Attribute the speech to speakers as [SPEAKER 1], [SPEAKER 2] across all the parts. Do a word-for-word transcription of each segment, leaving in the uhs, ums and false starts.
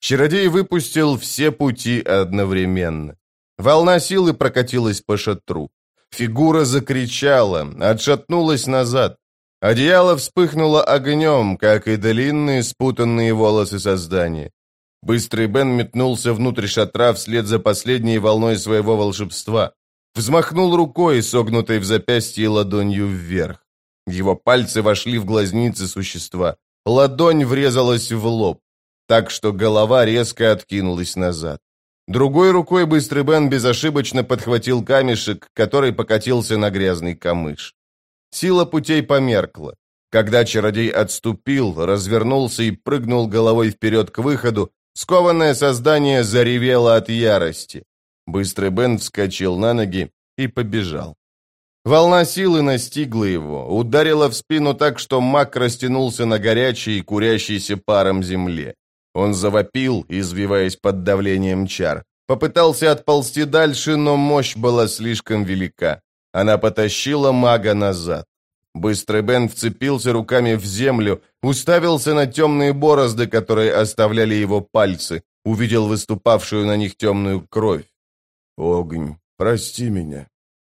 [SPEAKER 1] Чародей выпустил все пути одновременно. Волна силы прокатилась по шатру. Фигура закричала, отшатнулась назад. Одеяло вспыхнуло огнем, как и длинные спутанные волосы создания. Быстрый Бен метнулся внутрь шатра вслед за последней волной своего волшебства. Взмахнул рукой, согнутой в запястье ладонью вверх. Его пальцы вошли в глазницы существа. Ладонь врезалась в лоб, так что голова резко откинулась назад. Другой рукой Быстрый Бен безошибочно подхватил камешек, который покатился на грязный камыш. Сила путей померкла. Когда чародей отступил, развернулся и прыгнул головой вперед к выходу, скованное создание заревело от ярости. Быстрый Бен вскочил на ноги и побежал. Волна силы настигла его, ударила в спину так, что маг растянулся на горячей, курящейся паром земле. Он завопил, извиваясь под давлением чар. Попытался отползти дальше, но мощь была слишком велика. Она потащила мага назад. Быстрый Бен вцепился руками в землю, уставился на темные борозды, которые оставляли его пальцы, увидел выступавшую на них темную кровь. «Огонь, прости меня».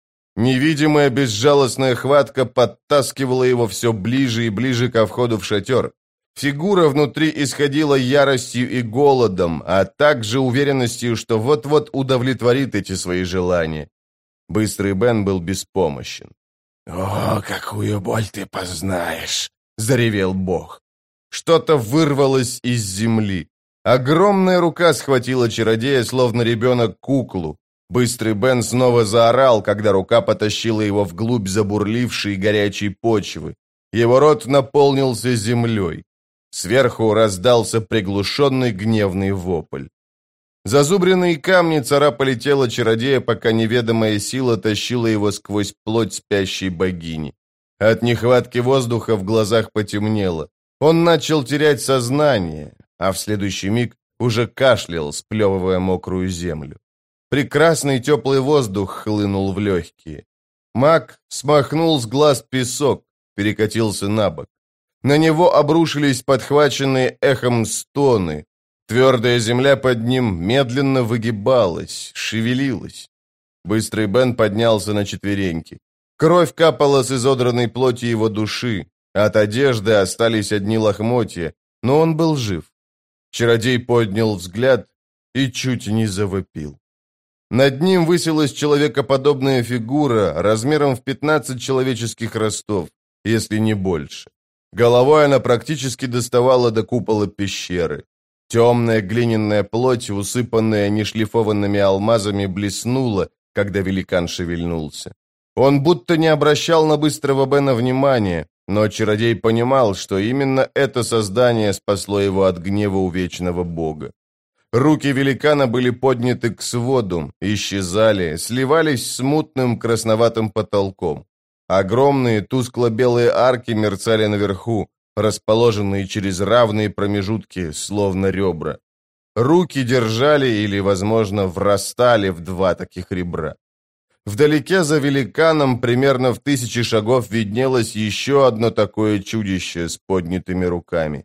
[SPEAKER 1] Невидимая безжалостная хватка подтаскивала его все ближе и ближе ко входу в шатер. Фигура внутри исходила яростью и голодом, а также уверенностью, что вот-вот удовлетворит эти свои желания. Быстрый Бен был беспомощен. «О, какую боль ты познаешь!» — заревел бог. Что-то вырвалось из земли. Огромная рука схватила чародея, словно ребенок куклу. Быстрый Бен снова заорал, когда рука потащила его вглубь забурлившей горячей почвы. Его рот наполнился землей. Сверху раздался приглушенный гневный вопль. Зазубренные камни царапали тело чародея, пока неведомая сила тащила его сквозь плоть спящей богини. От нехватки воздуха в глазах потемнело. Он начал терять сознание, а в следующий миг уже кашлял, сплевывая мокрую землю. Прекрасный теплый воздух хлынул в легкие. Маг смахнул с глаз песок, перекатился на бок. На него обрушились подхваченные эхом стоны. Твердая земля под ним медленно выгибалась, шевелилась. Быстрый Бен поднялся на четвереньки. Кровь капала с изодранной плоти его души. От одежды остались одни лохмотья, но он был жив. Чародей поднял взгляд и чуть не завопил. Над ним высилась человекоподобная фигура размером в пятнадцать человеческих ростов, если не больше. Головой она практически доставала до купола пещеры. Темная глиняная плоть, усыпанная нешлифованными алмазами, блеснула, когда великан шевельнулся. Он будто не обращал на Быстрого Бена внимания, но чародей понимал, что именно это создание спасло его от гнева у вечного бога. Руки великана были подняты к своду, исчезали, сливались с мутным красноватым потолком. Огромные тускло-белые арки мерцали наверху, расположенные через равные промежутки, словно ребра. Руки держали или, возможно, врастали в два таких ребра. Вдалеке за великаном, примерно в тысячи шагов, виднелось еще одно такое чудище с поднятыми руками.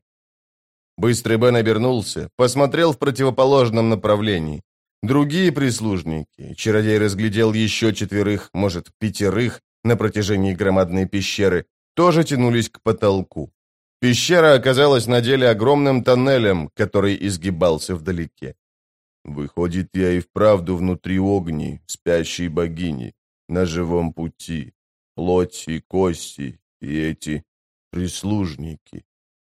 [SPEAKER 1] Быстрый Бен обернулся, посмотрел в противоположном направлении. Другие прислужники, чародей разглядел еще четверых, может, пятерых, на протяжении громадной пещеры, тоже тянулись к потолку. Пещера оказалась на деле огромным тоннелем, который изгибался вдалеке. «Выходит, я и вправду внутри огни, спящей богини, на живом пути, плоть и кости, и эти прислужники».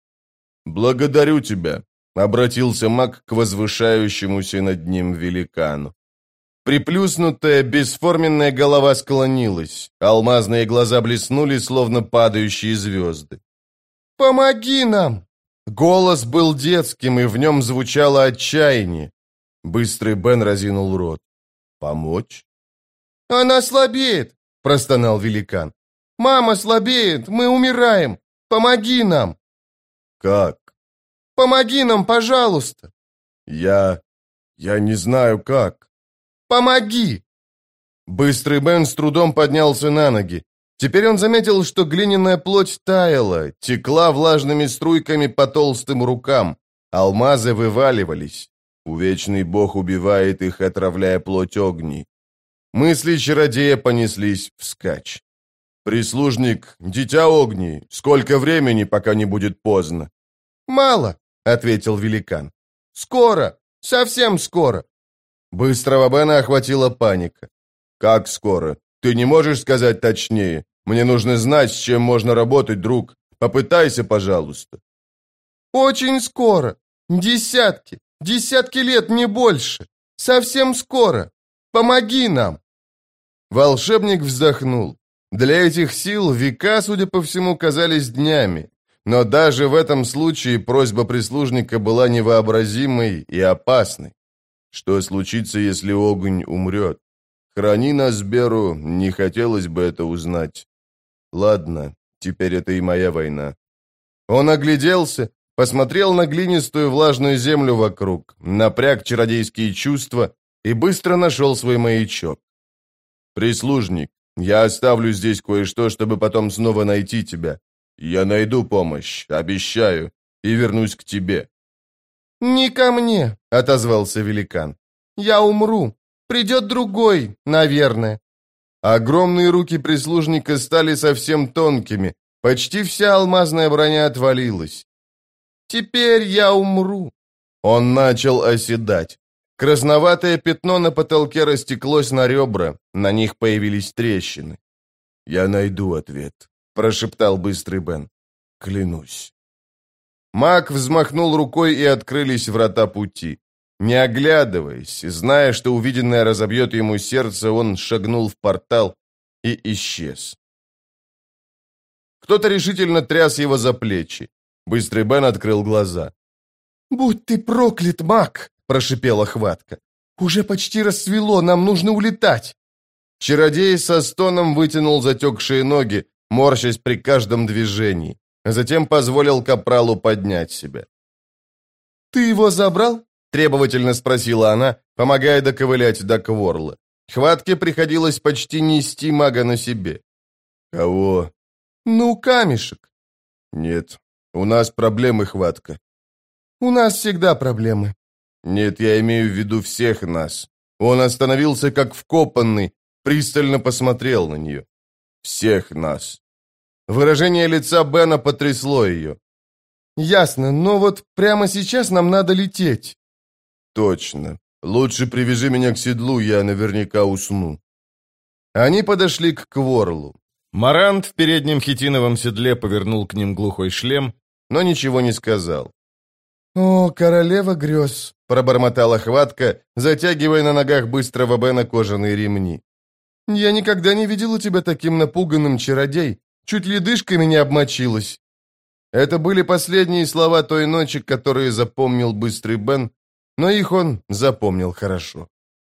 [SPEAKER 1] «Благодарю тебя», — обратился маг к возвышающемуся над ним великану. Приплюснутая, бесформенная голова склонилась, алмазные глаза блеснули, словно падающие звезды. «Помоги нам!» Голос был детским, и в нем звучало отчаяние. Быстрый Бен разинул рот. «Помочь?» «Она слабеет!» — простонал великан. «Мама слабеет! Мы умираем! Помоги нам!» «Как?» «Помоги нам, пожалуйста!» «Я... я не знаю, как!» «Помоги!» Быстрый Бен с трудом поднялся на ноги. Теперь он заметил, что глиняная плоть таяла, текла влажными струйками по толстым рукам, Алмазы вываливались. Увечный бог убивает их, отравляя плоть огней. Мысли чародея понеслись вскачь. «Прислужник, дитя огней, сколько времени, пока не будет поздно?»
[SPEAKER 2] «Мало», — ответил великан. «Скоро, совсем скоро».
[SPEAKER 1] Быстрого Бена охватила паника. «Как скоро? Ты не можешь сказать точнее? Мне нужно знать, с чем можно работать, друг. Попытайся, пожалуйста».
[SPEAKER 2] «Очень скоро. Десятки, десятки лет, не больше. Совсем скоро. Помоги нам».
[SPEAKER 1] Волшебник вздохнул. Для этих сил века, судя по всему, казались днями. Но даже в этом случае просьба прислужника была невообразимой и опасной. Что случится, если огонь умрет? Храни нас, Беру, не хотелось бы это узнать. Ладно, теперь это и моя война. Он огляделся, посмотрел на глинистую влажную землю вокруг, напряг чародейские чувства и быстро нашел свой маячок. «Прислужник, я оставлю здесь кое-что, чтобы потом снова найти тебя. Я найду помощь, обещаю, и вернусь к тебе».
[SPEAKER 2] «Не ко мне», — отозвался великан. «Я умру. Придет другой, наверное».
[SPEAKER 1] Огромные руки прислужника стали совсем тонкими, почти вся алмазная броня отвалилась.
[SPEAKER 2] «Теперь я умру».
[SPEAKER 1] Он начал оседать. Красноватое пятно на потолке растеклось на ребра, на них появились трещины. «Я найду ответ», — прошептал быстрый Бен. «Клянусь». Маг взмахнул рукой, и открылись врата пути. Не оглядываясь, зная, что увиденное разобьет ему сердце, он шагнул в портал и исчез. Кто-то решительно тряс его за плечи. Быстрый Бен открыл глаза.
[SPEAKER 2] «Будь ты проклят, маг!» — прошипела хватка. «Уже почти рассвело, нам нужно улетать!»
[SPEAKER 1] Чародей со стоном вытянул затекшие ноги, морщась при каждом движении. Затем позволил капралу поднять себя.
[SPEAKER 2] «Ты его забрал?»
[SPEAKER 1] — требовательно спросила она, помогая доковылять до Кворла. Хватке приходилось почти нести мага на себе. «Кого?»
[SPEAKER 2] «Ну, камешек».
[SPEAKER 1] «Нет, у нас проблемы, Хватка».
[SPEAKER 2] «У нас всегда проблемы».
[SPEAKER 1] «Нет, я имею в виду всех нас». Он остановился как вкопанный, пристально посмотрел на нее. «Всех нас». Выражение лица Бена потрясло ее.
[SPEAKER 2] «Ясно, но вот прямо сейчас нам надо лететь».
[SPEAKER 1] «Точно. Лучше привяжи меня к седлу, я наверняка усну». Они подошли к Кворлу. Марант в переднем хитиновом седле повернул к ним глухой шлем, но ничего не сказал.
[SPEAKER 2] «О, королева грез»,
[SPEAKER 1] — пробормотала Хватка, затягивая на ногах быстрого Бена кожаные ремни.
[SPEAKER 2] «Я никогда не видела тебя таким напуганным, чародей. Чуть ледышками не обмочилась».
[SPEAKER 1] Это были последние слова той ночи, которые запомнил быстрый Бен, но их он запомнил хорошо.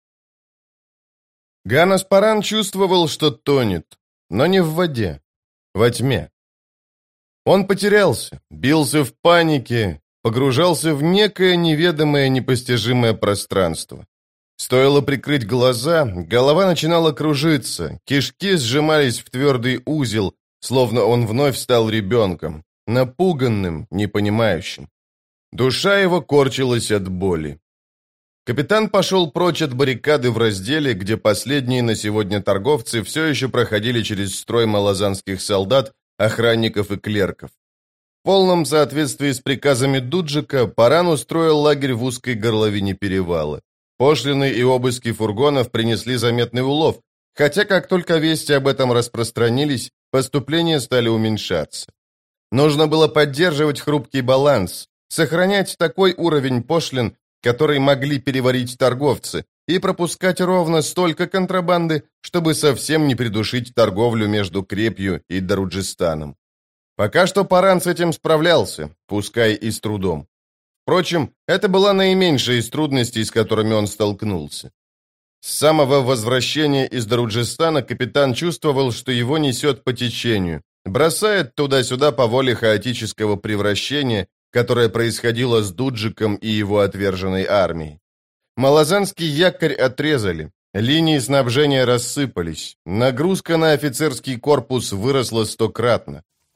[SPEAKER 1] Ганас Паран чувствовал, что тонет, но не в воде, во тьме. Он потерялся, бился в панике, погружался в некое неведомое, непостижимое пространство. Стоило прикрыть глаза, голова начинала кружиться, кишки сжимались в твердый узел, словно он вновь стал ребенком, напуганным, непонимающим. Душа его корчилась от боли. Капитан пошел прочь от баррикады в разделе, где последние на сегодня торговцы все еще проходили через строй малазанских солдат, охранников и клерков. В полном соответствии с приказами Дуджика Паран устроил лагерь в узкой горловине перевала. Пошлины и обыски фургонов принесли заметный улов, хотя как только вести об этом распространились, поступления стали уменьшаться. Нужно было поддерживать хрупкий баланс, сохранять такой уровень пошлин, который могли переварить торговцы, и пропускать ровно столько контрабанды, чтобы совсем не придушить торговлю между Крепью и Даруджистаном. Пока что Паран с этим справлялся, пускай и с трудом. Впрочем, это была наименьшая из трудностей, с которыми он столкнулся. С самого возвращения из Даруджистана капитан чувствовал, что его несет по течению, бросает туда-сюда по воле хаотического превращения, которое происходило с Дуджиком и его отверженной армией. Малазанский якорь отрезали, линии снабжения рассыпались, нагрузка на офицерский корпус выросла стократно.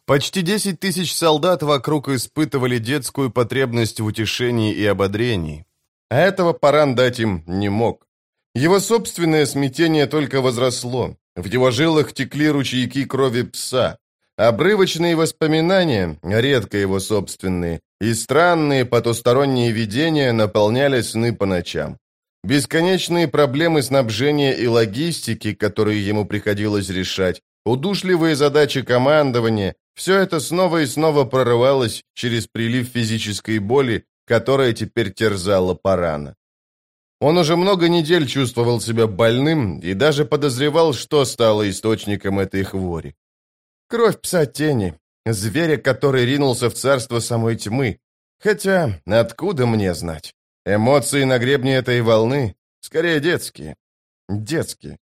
[SPEAKER 1] Почти десять тысяч солдат вокруг испытывали детскую потребность в утешении и ободрении. А этого Паран дать им не мог. Его собственное смятение только возросло. В его жилах текли ручейки крови пса. Обрывочные воспоминания, редко его собственные, и странные потусторонние видения наполняли сны по ночам. Бесконечные проблемы снабжения и логистики, которые ему приходилось решать, удушливые задачи командования – все это снова и снова прорывалось через прилив физической боли, которая теперь терзала Парана. Он уже много недель чувствовал себя больным и даже подозревал, что стало источником этой хвори. Кровь пса тени, зверя, который ринулся в царство самой тьмы. Хотя, откуда мне знать? Эмоции на гребне этой волны скорее детские. Детские.